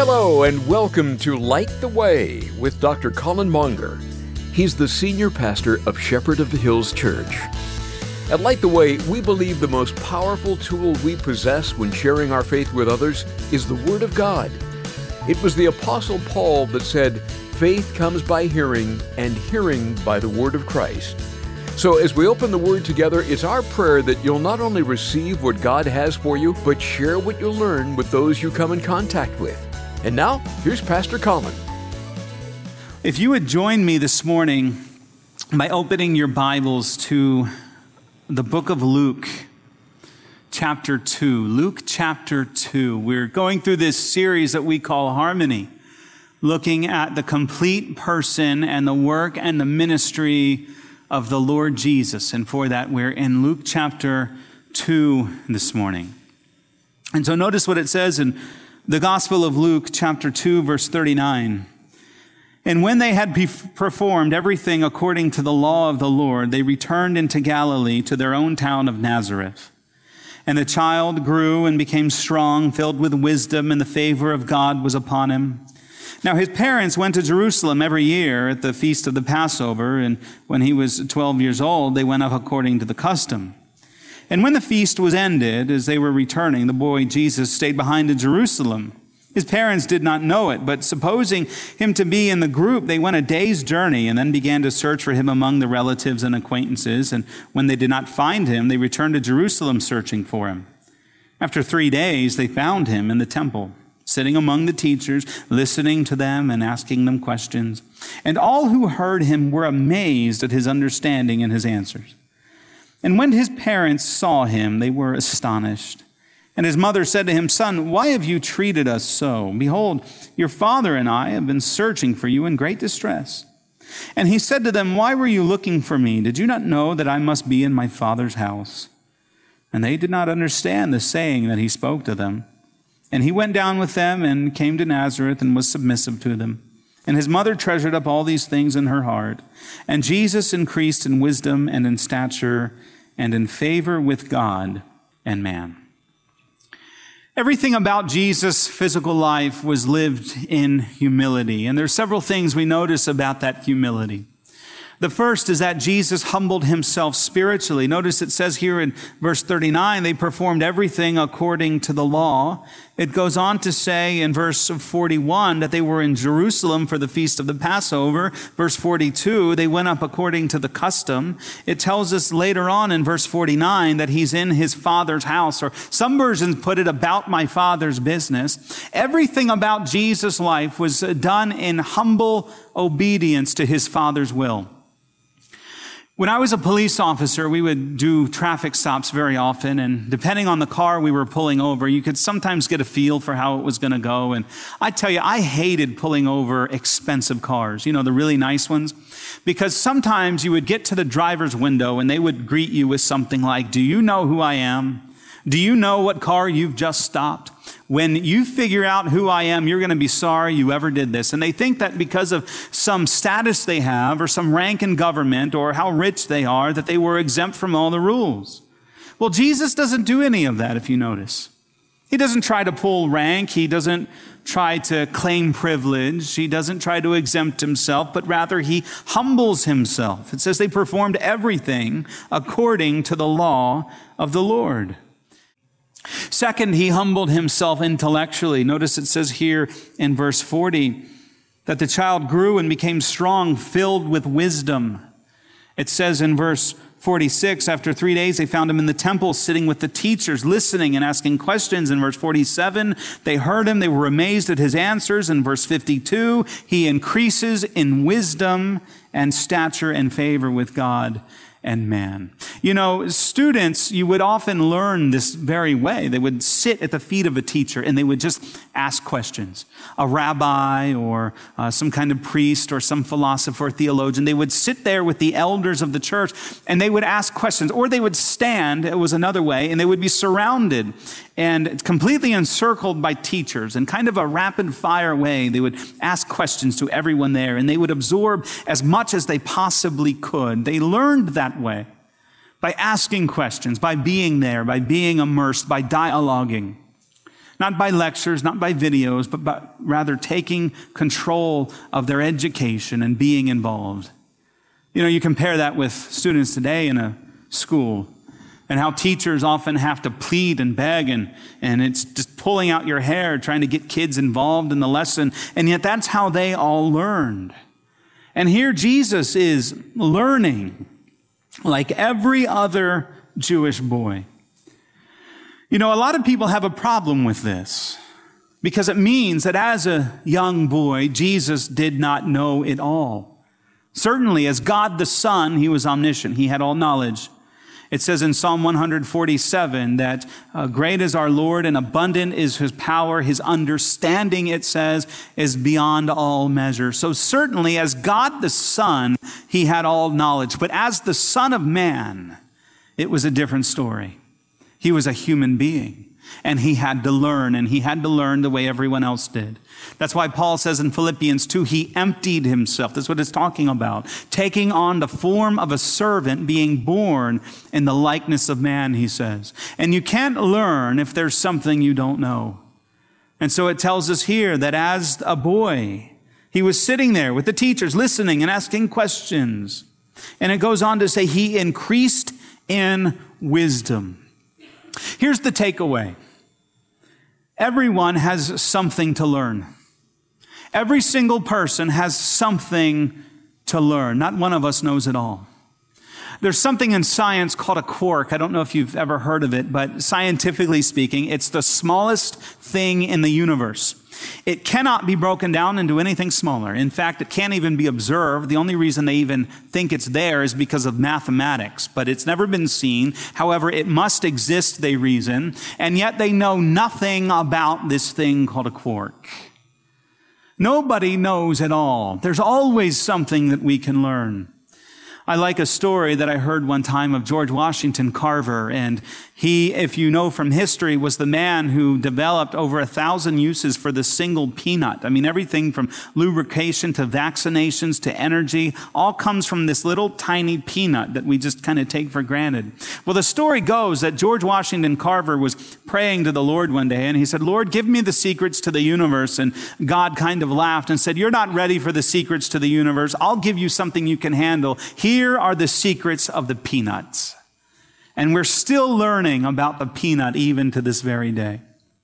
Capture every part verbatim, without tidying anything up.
Hello and welcome to Light the Way with Doctor Colin Monger. He's the senior pastor of Shepherd of the Hills Church. At Light the Way, we believe the most powerful tool we possess when sharing our faith with others is the Word of God. It was the Apostle Paul that said, "Faith comes by hearing, and hearing by the Word of Christ." So as we open the Word together, it's our prayer that you'll not only receive what God has for you, but share what you learn with those you come in contact with. And now, here's Pastor Colin. If you would join me this morning by opening your Bibles to the book of Luke, chapter two. Luke chapter two. We're going through this series that we call Harmony, looking at the complete person and the work and the ministry of the Lord Jesus. And for that, we're in Luke chapter two this morning. And so notice what it says in the Gospel of Luke, chapter two, verse thirty-nine. And when they had performed everything according to the law of the Lord, they returned into Galilee to their own town of Nazareth. And the child grew and became strong, filled with wisdom, and the favor of God was upon him. Now his parents went to Jerusalem every year at the feast of the Passover, and when he was twelve years old, they went up according to the custom. And when the feast was ended, as they were returning, the boy Jesus stayed behind in Jerusalem. His parents did not know it, but supposing him to be in the group, they went a day's journey and then began to search for him among the relatives and acquaintances. And when they did not find him, they returned to Jerusalem searching for him. After three days, they found him in the temple, sitting among the teachers, listening to them and asking them questions. And all who heard him were amazed at his understanding and his answers. And when his parents saw him, they were astonished. And his mother said to him, "Son, why have you treated us so? Behold, your father and I have been searching for you in great distress." And he said to them, "Why were you looking for me? Did you not know that I must be in my father's house?" And they did not understand the saying that he spoke to them. And he went down with them and came to Nazareth and was submissive to them. And his mother treasured up all these things in her heart. And Jesus increased in wisdom and in stature and in favor with God and man. Everything about Jesus' physical life was lived in humility. And there are several things we notice about that humility. The first is that Jesus humbled himself spiritually. Notice it says here in verse thirty-nine, they performed everything according to the law. It goes on to say in verse forty-one that they were in Jerusalem for the feast of the Passover. Verse forty-two, they went up according to the custom. It tells us later on in verse forty-nine that he's in his father's house, or some versions put it about my father's business. Everything about Jesus' life was done in humble obedience to his father's will. When I was a police officer, we would do traffic stops very often, and depending on the car we were pulling over, you could sometimes get a feel for how it was going to go. And I tell you, I hated pulling over expensive cars, you know, the really nice ones, because sometimes you would get to the driver's window and they would greet you with something like, "Do you know who I am? Do you know what car you've just stopped? When you figure out who I am, you're going to be sorry you ever did this." And they think that because of some status they have or some rank in government or how rich they are, that they were exempt from all the rules. Well, Jesus doesn't do any of that, if you notice. He doesn't try to pull rank. He doesn't try to claim privilege. He doesn't try to exempt himself, but rather he humbles himself. It says they performed everything according to the law of the Lord. Second, he humbled himself intellectually. Notice it says here in verse forty that the child grew and became strong, filled with wisdom. It says in verse forty-six, after three days, they found him in the temple, sitting with the teachers, listening and asking questions. In verse forty-seven, they heard him. They were amazed at his answers. In verse fifty-two, he increases in wisdom and stature and favor with God and man. You know, students, you would often learn this very way. They would sit at the feet of a teacher and they would just ask questions. A rabbi or uh, some kind of priest or some philosopher or theologian, they would sit there with the elders of the church and they would ask questions, or they would stand, it was another way, and they would be surrounded and completely encircled by teachers. In kind of a rapid fire way, they would ask questions to everyone there and they would absorb as much as they possibly could. They learned that way by asking questions, by being there, by being immersed, by dialoguing. Not by lectures, not by videos, but by rather taking control of their education and being involved. You know, you compare that with students today in a school and how teachers often have to plead and beg, and, and it's just pulling out your hair trying to get kids involved in the lesson. And yet that's how they all learned. And here Jesus is learning like every other Jewish boy. You know, a lot of people have a problem with this because it means that as a young boy, Jesus did not know it all. Certainly, as God the Son, he was omniscient. He had all knowledge. It says in Psalm one forty-seven that uh, great is our Lord and abundant is his power. His understanding, it says, is beyond all measure. So certainly, as God the Son, he had all knowledge. But as the Son of Man, it was a different story. He was a human being, and he had to learn, and he had to learn the way everyone else did. That's why Paul says in Philippians two, he emptied himself. That's what it's talking about. Taking on the form of a servant, being born in the likeness of man, he says. And you can't learn if there's something you don't know. And so it tells us here that as a boy, he was sitting there with the teachers, listening and asking questions. And it goes on to say he increased in wisdom. Here's the takeaway. Everyone has something to learn. Every single person has something to learn. Not one of us knows it all. There's something in science called a quark. I don't know if you've ever heard of it, but scientifically speaking, it's the smallest thing in the universe. It cannot be broken down into anything smaller. In fact, it can't even be observed. The only reason they even think it's there is because of mathematics, but it's never been seen. However, it must exist, they reason, and yet they know nothing about this thing called a quark. Nobody knows at all. There's always something that we can learn. I like a story that I heard one time of George Washington Carver, and he, if you know from history, was the man who developed over a thousand uses for the single peanut. I mean, everything from lubrication to vaccinations to energy, all comes from this little tiny peanut that we just kind of take for granted. Well, the story goes that George Washington Carver was praying to the Lord one day, and he said, Lord, give me the secrets to the universe. And God kind of laughed and said, you're not ready for the secrets to the universe. I'll give you something you can handle. Here are the secrets of the peanuts. And we're still learning about the peanut even to this very day.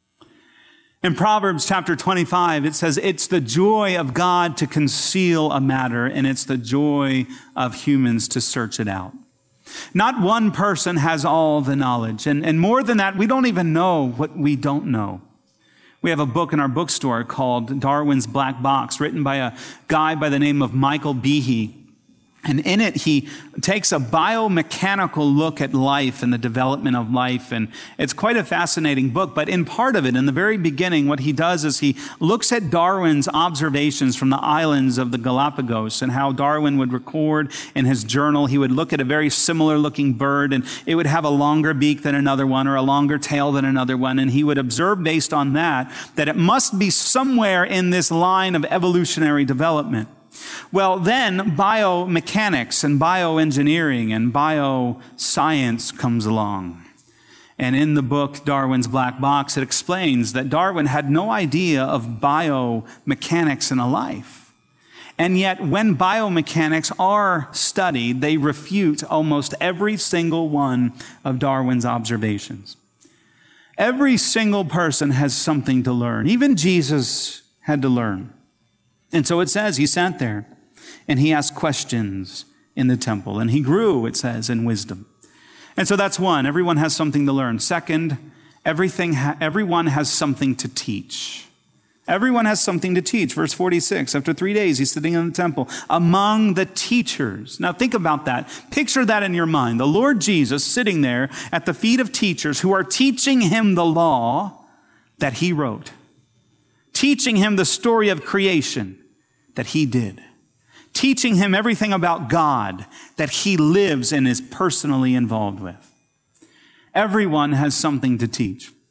In Proverbs chapter twenty-five, it says, it's the joy of God to conceal a matter, and it's the joy of humans to search it out. Not one person has all the knowledge. And, and more than that, we don't even know what we don't know. We have a book in our bookstore called Darwin's Black Box, written by a guy by the name of Michael Behe. And in it, he takes a biomechanical look at life and the development of life. And it's quite a fascinating book. But in part of it, in the very beginning, what he does is he looks at Darwin's observations from the islands of the Galapagos and how Darwin would record in his journal. He would look at a very similar looking bird, and it would have a longer beak than another one or a longer tail than another one. And he would observe based on that, that it must be somewhere in this line of evolutionary development. Well, then biomechanics and bioengineering and bioscience comes along. And in the book, Darwin's Black Box, it explains that Darwin had no idea of biomechanics in a life. And yet, when biomechanics are studied, they refute almost every single one of Darwin's observations. Every single person has something to learn. Even Jesus had to learn. And so it says he sat there and he asked questions in the temple, and he grew, it says, in wisdom. And so that's one. Everyone has something to learn. Second, everything ha- everyone has something to teach. Everyone has something to teach. Verse forty-six, after three days, he's sitting in the temple among the teachers. Now think about that. Picture that in your mind. The Lord Jesus sitting there at the feet of teachers who are teaching him the law that he wrote, teaching him the story of creation that he did, teaching him everything about God that he lives and is personally involved with. Everyone has something to teach.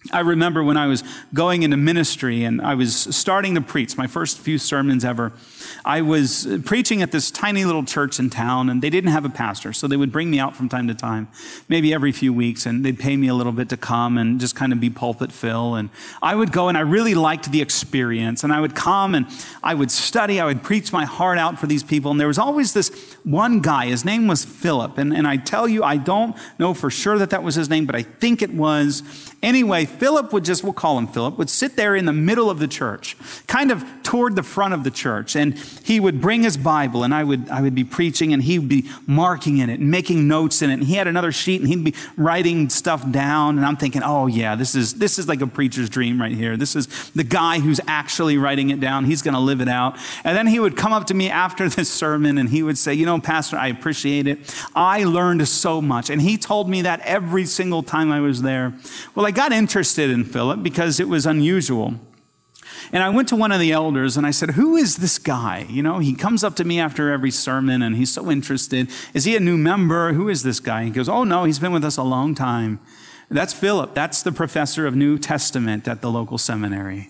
I remember when I was going into ministry and I was starting to preach, my first few sermons ever, I was preaching at this tiny little church in town, and they didn't have a pastor, so they would bring me out from time to time, maybe every few weeks, and they'd pay me a little bit to come and just kind of be pulpit Phil. And I would go, and I really liked the experience, and I would come and I would study, I would preach my heart out for these people, and there was always this one guy, his name was Philip, and, and I tell you, I don't know for sure that that was his name, but I think it was. Anyway, Philip would just, we'll call him Philip, would sit there in the middle of the church, kind of toward the front of the church, and he would bring his Bible, and I would I would be preaching, and he would be marking in it and making notes in it, and he had another sheet, and he'd be writing stuff down, and I'm thinking, oh yeah, this is this is like a preacher's dream right here. This is the guy who's actually writing it down. He's going to live it out. And then he would come up to me after this sermon, and he would say, you know, Pastor, I appreciate it. I learned so much, and he told me that every single time I was there. Well, I got interested in Philip because it was unusual. And I went to one of the elders and I said, who is this guy? You know, he comes up to me after every sermon and he's so interested. Is he a new member? Who is this guy? He goes, oh no, he's been with us a long time. That's Philip. That's the professor of New Testament at the local seminary.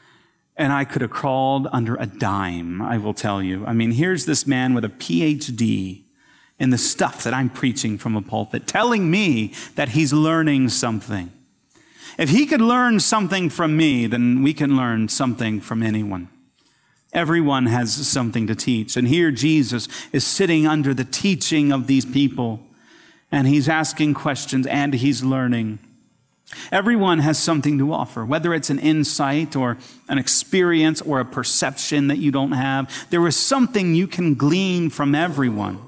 And I could have crawled under a dime, I will tell you. I mean, here's this man with a P H D in the stuff that I'm preaching from a pulpit, telling me that he's learning something. If he could learn something from me, then we can learn something from anyone. Everyone has something to teach. And here Jesus is sitting under the teaching of these people, and he's asking questions and he's learning. Everyone has something to offer, whether it's an insight or an experience or a perception that you don't have. There is something you can glean from everyone.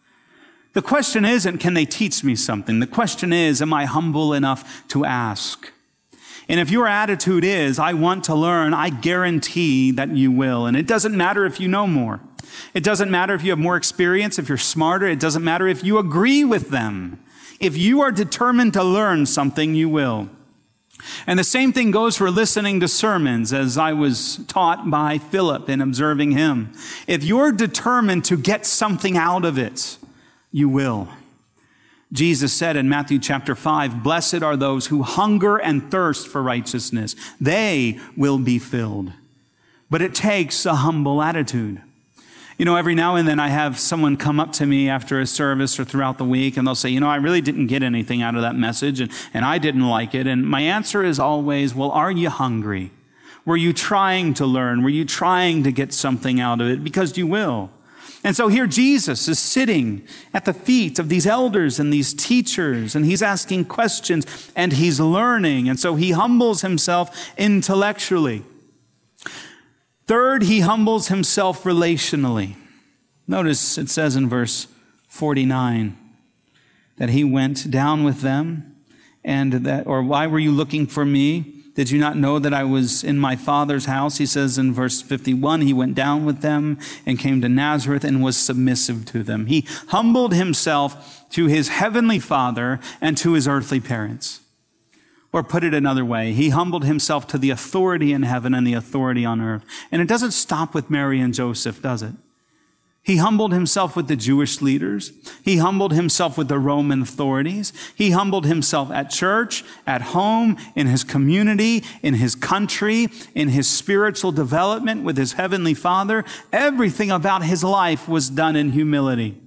The question isn't, can they teach me something? The question is, am I humble enough to ask? And if your attitude is, I want to learn, I guarantee that you will. And it doesn't matter if you know more. It doesn't matter if you have more experience, if you're smarter. It doesn't matter if you agree with them. If you are determined to learn something, you will. And the same thing goes for listening to sermons, as I was taught by Philip in observing him. If you're determined to get something out of it, you will. Jesus said in Matthew chapter five, blessed are those who hunger and thirst for righteousness. They will be filled. But it takes a humble attitude. You know, every now and then I have someone come up to me after a service or throughout the week, and they'll say, you know, I really didn't get anything out of that message, and, and I didn't like it. And my answer is always, well, are you hungry? Were you trying to learn? Were you trying to get something out of it? Because you will. And so here Jesus is sitting at the feet of these elders and these teachers, and he's asking questions and he's learning. And so he humbles himself intellectually. Third, he humbles himself relationally. Notice it says in verse forty-nine that he went down with them, and that, or why were you looking for me? Did you not know that I was in my Father's house? He says in verse fifty-one, he went down with them and came to Nazareth and was submissive to them. He humbled himself to his heavenly Father and to his earthly parents. Or put it another way, he humbled himself to the authority in heaven and the authority on earth. And it doesn't stop with Mary and Joseph, does it? He humbled himself with the Jewish leaders. He humbled himself with the Roman authorities. He humbled himself at church, at home, in his community, in his country, in his spiritual development with his heavenly Father. Everything about his life was done in humility.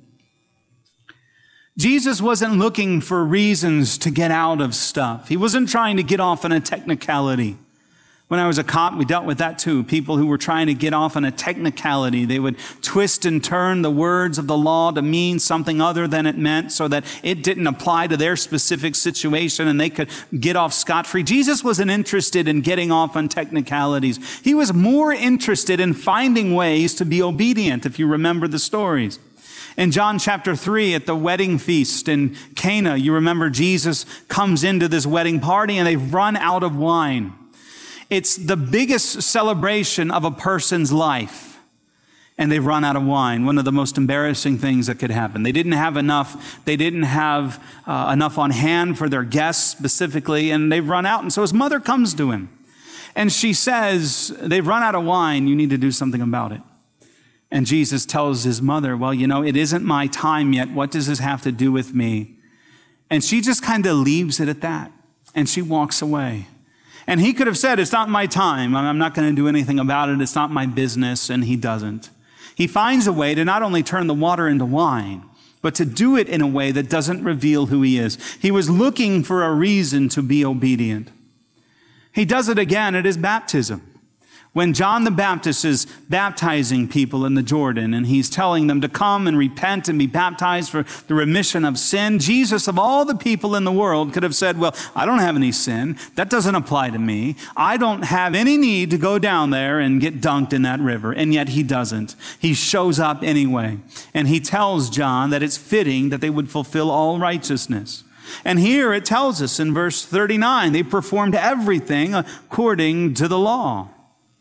Jesus wasn't looking for reasons to get out of stuff. He wasn't trying to get off on a technicality. When I was a cop, we dealt with that too. People who were trying to get off on a technicality. They would twist and turn the words of the law to mean something other than it meant so that it didn't apply to their specific situation and they could get off scot-free. Jesus wasn't interested in getting off on technicalities. He was more interested in finding ways to be obedient, if you remember the stories. In John chapter three, at the wedding feast in Cana, you remember Jesus comes into this wedding party and they've run out of wine. It's the biggest celebration of a person's life, and they've run out of wine. One of the most embarrassing things that could happen. They didn't have enough. They didn't have uh, enough on hand for their guests specifically, and they've run out. And so his mother comes to him, and she says, they've run out of wine. You need to do something about it. And Jesus tells his mother, well, you know, it isn't my time yet. What does this have to do with me? And she just kind of leaves it at that. And she walks away. And he could have said, it's not my time. I'm not going to do anything about it. It's not my business. And he doesn't. He finds a way to not only turn the water into wine, but to do it in a way that doesn't reveal who he is. He was looking for a reason to be obedient. He does it again at his baptism. When John the Baptist is baptizing people in the Jordan and he's telling them to come and repent and be baptized for the remission of sin, Jesus, of all the people in the world, could have said, well, I don't have any sin. That doesn't apply to me. I don't have any need to go down there and get dunked in that river. And yet he doesn't. He shows up anyway. And he tells John that it's fitting that they would fulfill all righteousness. And here it tells us in verse thirty-nine, they performed everything according to the law.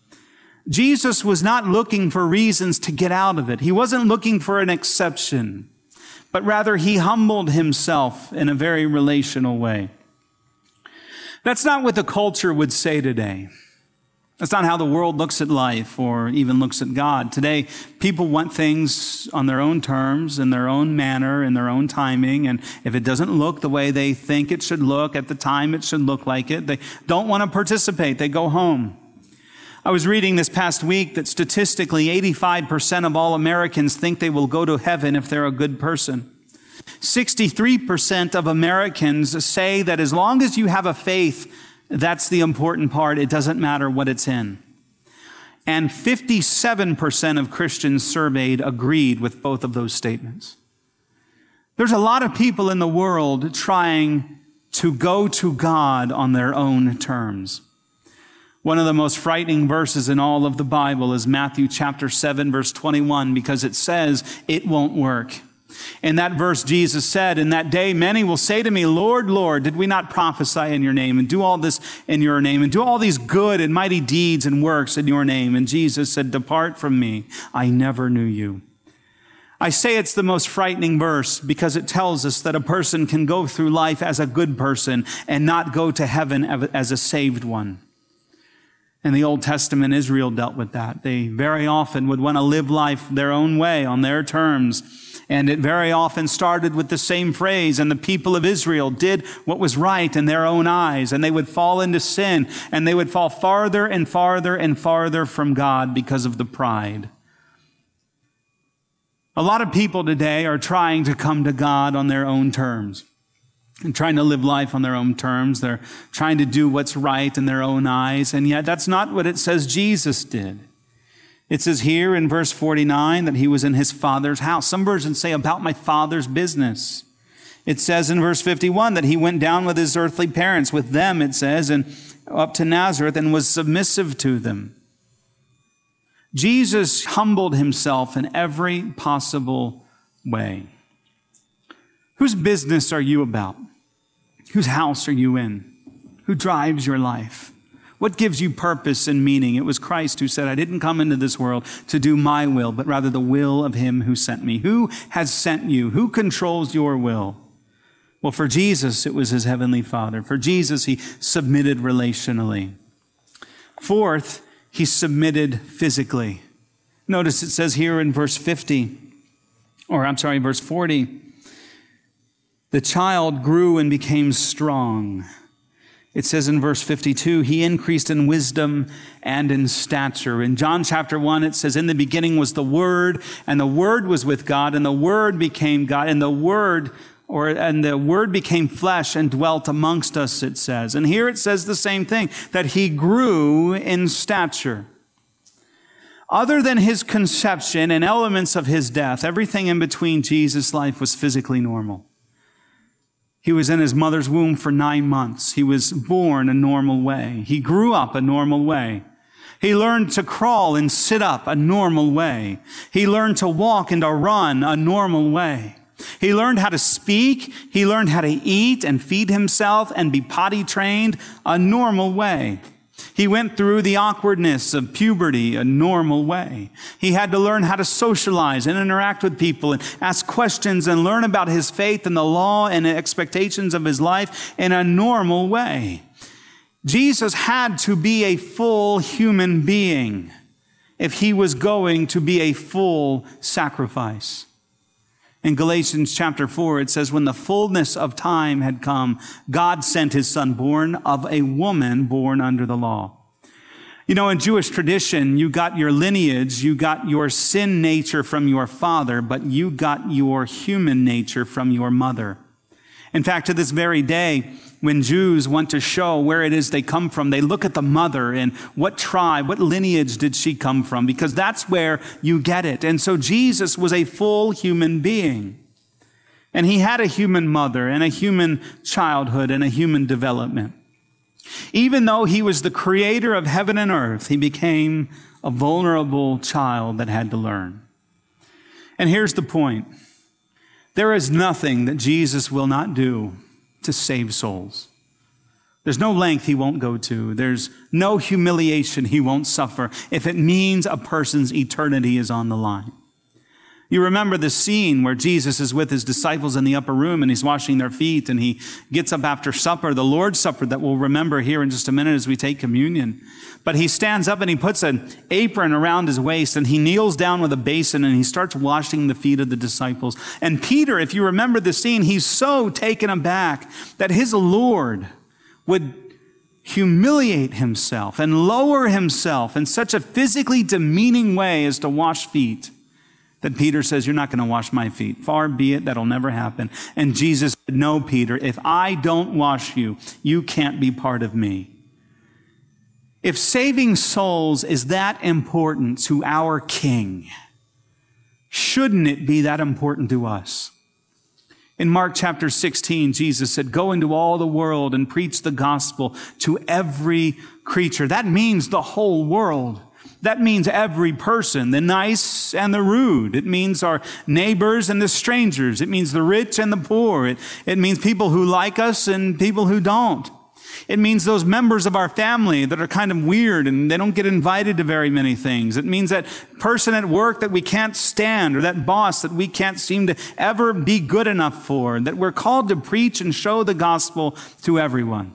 Jesus was not looking for reasons to get out of it. He wasn't looking for an exception, but rather he humbled himself in a very relational way. That's not what the culture would say today. That's not how the world looks at life or even looks at God. Today, people want things on their own terms, in their own manner, in their own timing. And if it doesn't look the way they think it should look at the time it should look like it, they don't want to participate. They go home. I was reading this past week that statistically eighty-five percent of all Americans think they will go to heaven if they're a good person. sixty-three percent of Americans say that as long as you have a faith, that's the important part. It doesn't matter what it's in. And fifty-seven percent of Christians surveyed agreed with both of those statements. There's a lot of people in the world trying to go to God on their own terms. One of the most frightening verses in all of the Bible is Matthew chapter seven, verse twenty-one, because it says it won't work. In that verse, Jesus said, in that day, many will say to me, Lord, Lord, did we not prophesy in your name and do all this in your name and do all these good and mighty deeds and works in your name? And Jesus said, depart from me. I never knew you. I say it's the most frightening verse because it tells us that a person can go through life as a good person and not go to heaven as a saved one. In the Old Testament, Israel dealt with that. They very often would want to live life their own way, on their terms. And it very often started with the same phrase, and the people of Israel did what was right in their own eyes, and they would fall into sin, and they would fall farther and farther and farther from God because of the pride. A lot of people today are trying to come to God on their own terms. And trying to live life on their own terms. They're trying to do what's right in their own eyes. And yet that's not what it says Jesus did. It says here in verse forty-nine that he was in his Father's house. Some versions say about my Father's business. It says in verse fifty-one that he went down with his earthly parents. With them, it says, and up to Nazareth and was submissive to them. Jesus humbled himself in every possible way. Whose business are you about? Whose house are you in? Who drives your life? What gives you purpose and meaning? It was Christ who said, I didn't come into this world to do my will, but rather the will of him who sent me. Who has sent you? Who controls your will? Well, for Jesus, it was his heavenly Father. For Jesus, he submitted relationally. Fourth, he submitted physically. Notice it says here in verse fifty, or I'm sorry, verse forty, the child grew and became strong. It says in verse fifty-two, he increased in wisdom and in stature. In John chapter one, it says, in the beginning was the Word, and the Word was with God, and the Word became God, and the Word, or and the Word became flesh and dwelt amongst us, it says. And here it says the same thing, that he grew in stature. Other than his conception and elements of his death, everything in between Jesus' life was physically normal. He was in his mother's womb for nine months. He was born a normal way. He grew up a normal way. He learned to crawl and sit up a normal way. He learned to walk and to run a normal way. He learned how to speak. He learned how to eat and feed himself and be potty trained a normal way. He went through the awkwardness of puberty a normal way. He had to learn how to socialize and interact with people and ask questions and learn about his faith and the law and the expectations of his life in a normal way. Jesus had to be a full human being if he was going to be a full sacrifice. In Galatians chapter four, it says, when the fullness of time had come, God sent his son, born of a woman born under the law. You know, in Jewish tradition, you got your lineage, you got your sin nature from your father, but you got your human nature from your mother. In fact, to this very day, when Jews want to show where it is they come from, they look at the mother and what tribe, what lineage did she come from? Because that's where you get it. And so Jesus was a full human being. And he had a human mother and a human childhood and a human development. Even though he was the creator of heaven and earth, he became a vulnerable child that had to learn. And here's the point. There is nothing that Jesus will not do to save souls. There's no length he won't go to. There's no humiliation he won't suffer if it means a person's eternity is on the line. You remember the scene where Jesus is with his disciples in the upper room and he's washing their feet and he gets up after supper, the Lord's Supper that we'll remember here in just a minute as we take communion. But he stands up and he puts an apron around his waist and he kneels down with a basin and he starts washing the feet of the disciples. And Peter, if you remember the scene, he's so taken aback that his Lord would humiliate himself and lower himself in such a physically demeaning way as to wash feet. That Peter says, you're not going to wash my feet. Far be it, that'll never happen. And Jesus said, no, Peter, if I don't wash you, you can't be part of me. If saving souls is that important to our King, shouldn't it be that important to us? In Mark chapter sixteen, Jesus said, go into all the world and preach the gospel to every creature. That means the whole world. That means every person, the nice and the rude. It means our neighbors and the strangers. It means the rich and the poor. It, it means people who like us and people who don't. It means those members of our family that are kind of weird and they don't get invited to very many things. It means that person at work that we can't stand or that boss that we can't seem to ever be good enough for, that we're called to preach and show the gospel to everyone.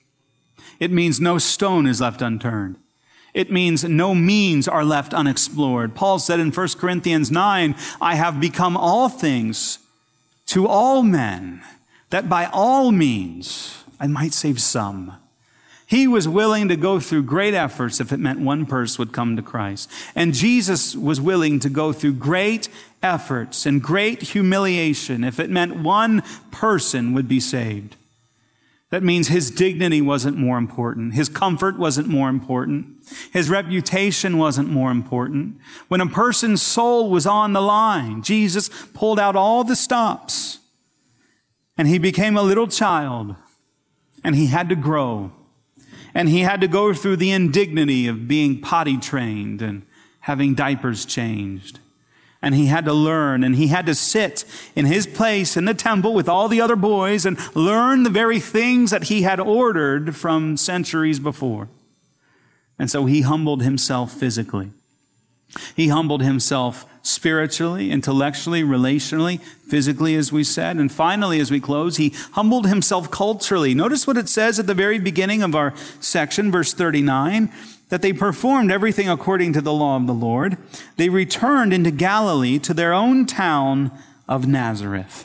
It means no stone is left unturned. It means no means are left unexplored. Paul said in First Corinthians nine, I have become all things to all men, that by all means I might save some. He was willing to go through great efforts if it meant one person would come to Christ. And Jesus was willing to go through great efforts and great humiliation if it meant one person would be saved. That means his dignity wasn't more important. His comfort wasn't more important. His reputation wasn't more important. When a person's soul was on the line, Jesus pulled out all the stops and he became a little child and he had to grow and he had to go through the indignity of being potty trained and having diapers changed. And he had to learn, and he had to sit in his place in the temple with all the other boys and learn the very things that he had ordered from centuries before. And so he humbled himself physically. He humbled himself spiritually, intellectually, relationally, physically, as we said. And finally, as we close, he humbled himself culturally. Notice what it says at the very beginning of our section, verse thirty-nine. That they performed everything according to the law of the Lord. They returned into Galilee to their own town of Nazareth.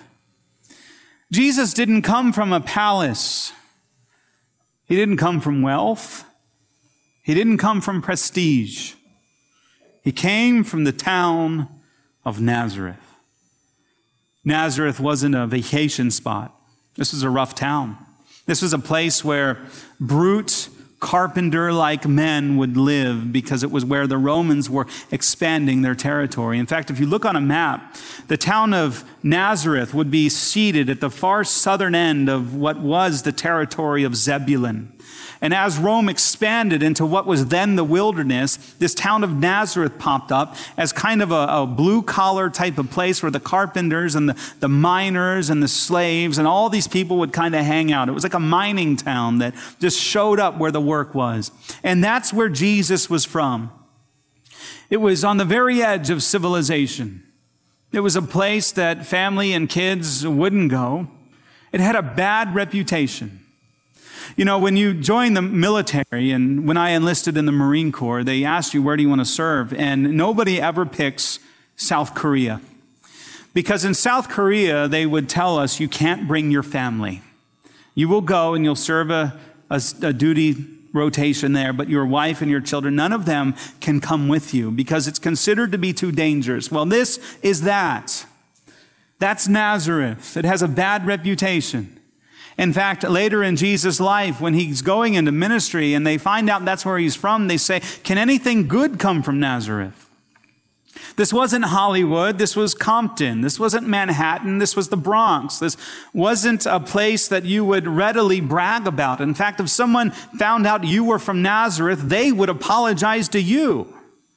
Jesus didn't come from a palace. He didn't come from wealth. He didn't come from prestige. He came from the town of Nazareth. Nazareth wasn't a vacation spot. This was a rough town. This was a place where brute, carpenter-like men would live because it was where the Romans were expanding their territory. In fact, if you look on a map, the town of Nazareth would be seated at the far southern end of what was the territory of Zebulun. And as Rome expanded into what was then the wilderness, this town of Nazareth popped up as kind of a, a blue-collar type of place where the carpenters and the, the miners and the slaves and all these people would kind of hang out. It was like a mining town that just showed up where the work was. And that's where Jesus was from. It was on the very edge of civilization. It was a place that family and kids wouldn't go. It had a bad reputation. You know, when you join the military, and when I enlisted in the Marine Corps, they asked you, where do you want to serve? And nobody ever picks South Korea. Because in South Korea, they would tell us you can't bring your family. You will go and you'll serve a, a, a duty rotation there, but your wife and your children, none of them can come with you because it's considered to be too dangerous. Well, this is that. That's Nazareth. It has a bad reputation. In fact, later in Jesus' life, when he's going into ministry and they find out that's where he's from, they say, can anything good come from Nazareth? This wasn't Hollywood. This was Compton. This wasn't Manhattan. This was the Bronx. This wasn't a place that you would readily brag about. In fact, if someone found out you were from Nazareth, they would apologize to you.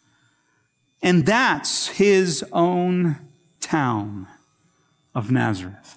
And that's his own town of Nazareth.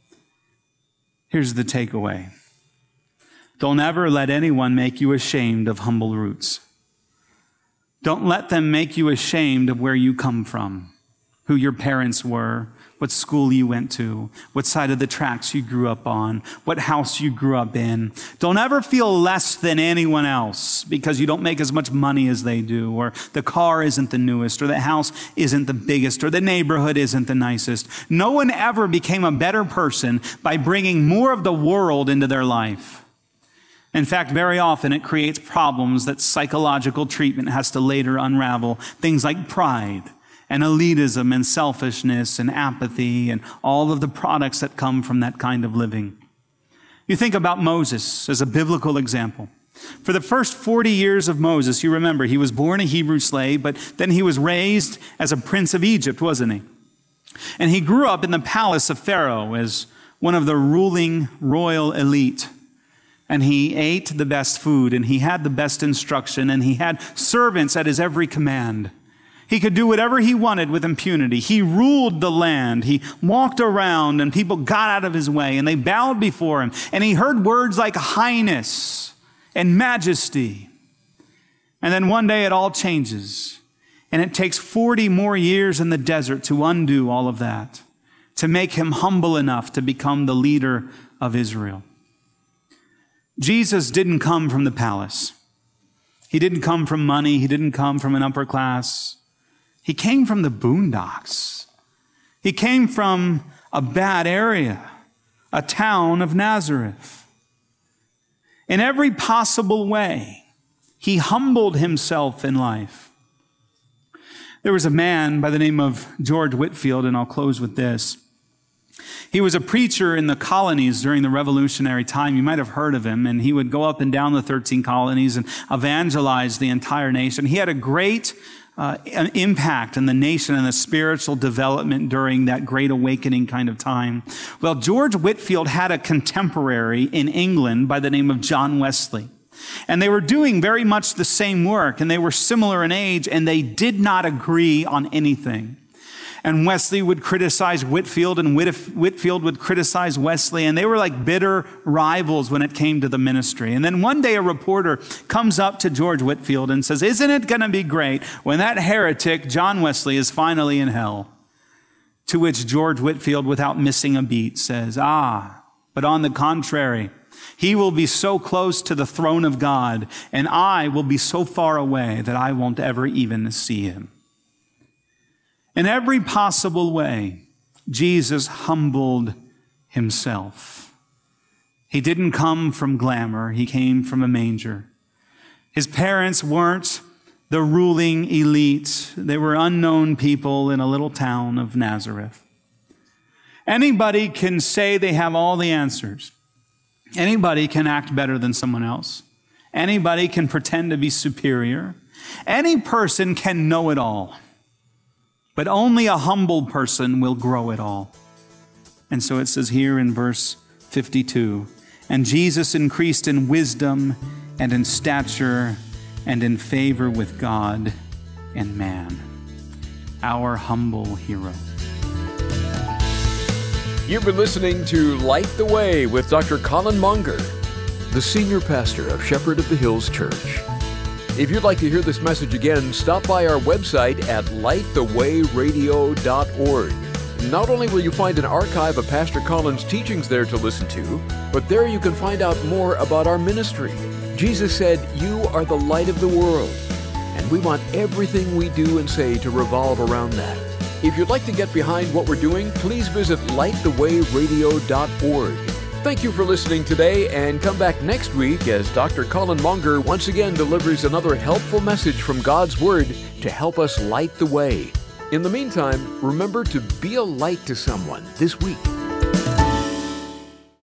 Here's the takeaway. Don't ever let anyone make you ashamed of humble roots. Don't let them make you ashamed of where you come from, who your parents were, what school you went to, what side of the tracks you grew up on, what house you grew up in. Don't ever feel less than anyone else because you don't make as much money as they do, or the car isn't the newest, or the house isn't the biggest, or the neighborhood isn't the nicest. No one ever became a better person by bringing more of the world into their life. In fact, very often it creates problems that psychological treatment has to later unravel. Things like pride and elitism and selfishness and apathy and all of the products that come from that kind of living. You think about Moses as a biblical example. For the first forty years of Moses, you remember, he was born a Hebrew slave, but then he was raised as a prince of Egypt, wasn't he? And he grew up in the palace of Pharaoh as one of the ruling royal elite. And he ate the best food, and he had the best instruction, and he had servants at his every command. He could do whatever he wanted with impunity. He ruled the land. He walked around, and people got out of his way, and they bowed before him. And he heard words like highness and majesty. And then one day it all changes, and it takes forty more years in the desert to undo all of that, to make him humble enough to become the leader of Israel. Jesus didn't come from the palace. He didn't come from money. He didn't come from an upper class. He came from the boondocks. He came from a bad area, a town of Nazareth. In every possible way, he humbled himself in life. There was a man by the name of George Whitefield, and I'll close with this. He was a preacher in the colonies during the Revolutionary time. You might have heard of him, and he would go up and down the thirteen colonies and evangelize the entire nation. He had a great uh, impact in the nation and the spiritual development during that Great Awakening kind of time. Well, George Whitefield had a contemporary in England by the name of John Wesley. And they were doing very much the same work, and they were similar in age, and they did not agree on anything. And Wesley would criticize Whitefield, and Whitefield would criticize Wesley, and they were like bitter rivals when it came to the ministry. And then one day a reporter comes up to George Whitefield and says, "Isn't it going to be great when that heretic, John Wesley, is finally in hell?" To which George Whitefield, without missing a beat, says, "Ah, but on the contrary, he will be so close to the throne of God, and I will be so far away that I won't ever even see him." In every possible way, Jesus humbled himself. He didn't come from glamour. He came from a manger. His parents weren't the ruling elite. They were unknown people in a little town of Nazareth. Anybody can say they have all the answers. Anybody can act better than someone else. Anybody can pretend to be superior. Any person can know it all. But only a humble person will grow it all. And so it says here in verse fifty-two, "And Jesus increased in wisdom and in stature and in favor with God and man." Our humble hero. You've been listening to Light the Way with Doctor Colin Monger, the senior pastor of Shepherd of the Hills Church. If you'd like to hear this message again, stop by our website at light the way radio dot org. Not only will you find an archive of Pastor Colin's teachings there to listen to, but there you can find out more about our ministry. Jesus said, "You are the light of the world," and we want everything we do and say to revolve around that. If you'd like to get behind what we're doing, please visit light the way radio dot org. Thank you for listening today, and come back next week as Doctor Colin Monger once again delivers another helpful message from God's Word to help us light the way. In the meantime, remember to be a light to someone this week.